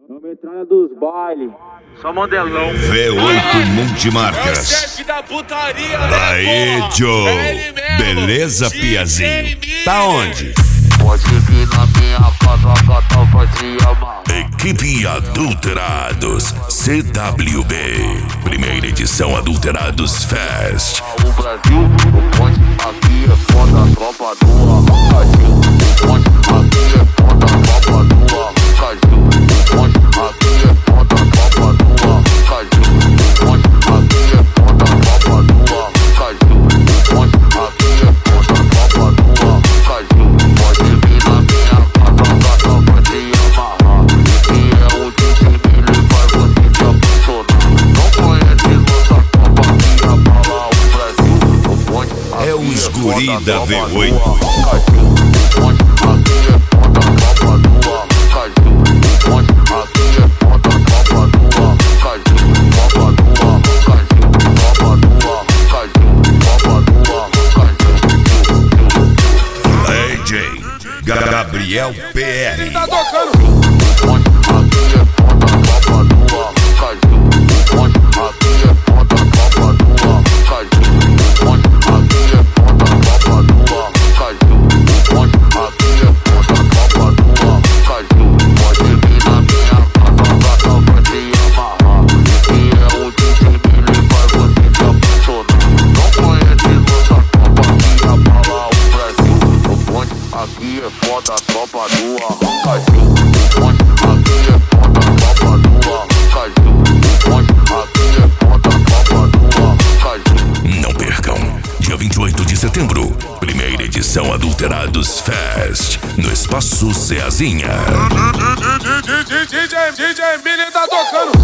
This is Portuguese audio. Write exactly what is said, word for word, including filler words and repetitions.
É metralha dos baile. Só modelão. V oito Multimarcas. É o chefe da putaria, Aí, né, Joe. É ele mesmo. Beleza, Piazinho? Tá onde? Pode vir na minha casa, gata vai se amar. Equipe Adulterados C W B. Primeira edição Adulterados Fest. O Brasil, o ponte aqui é foda, tropa do arrancadinho. O ponte aqui é foda, tropa do arrancadinho. O ponte aqui é foda, tropa do arrancadinho. O ponte aqui é foda, tropa do arrancadinho. O ponte aqui é foda, tropa do arrancadinho. Pode vir na minha casa, gata vai se amarrar. Esse é o D J, ele vai você se apaixonar. Não conhece nossa tropa que abala o Brasil. O ponte É o aqui esguri foda, da tropa V do oito. arrancadinho. O ponte aqui é foda, tropa do arrancadinho. O ponte aqui é foda, tropa do arrancadinho. Tropa do arrancadinho, tropa do arrancadinho, tropa do arrancadinho. D J Gabriel P R. Tá tocando. O ponte aqui é foda, tropa do arrancadinho. O ponte aqui é foda, tropa do arrancadinho. O ponte aqui é foda, tropa do arrancadinho. O ponte aqui é foda, tropa do arrancadinho. Pode vir na minha casa, gata vai se amarrar. Esse é o D J, ele vai você se apaixonar. Não conhece nossa tropa que abala o Brasil. O ponte aqui é foda, tropa do arrancadinho. O ponte aqui é foda, tropa do arrancadinho. O ponte aqui é foda, tropa do arrancadinho. Não percam, dia vinte e oito de setembro, primeira edição Adulterados Fest, no Espaço Ceazinha. D J, D J, D J tá tocando.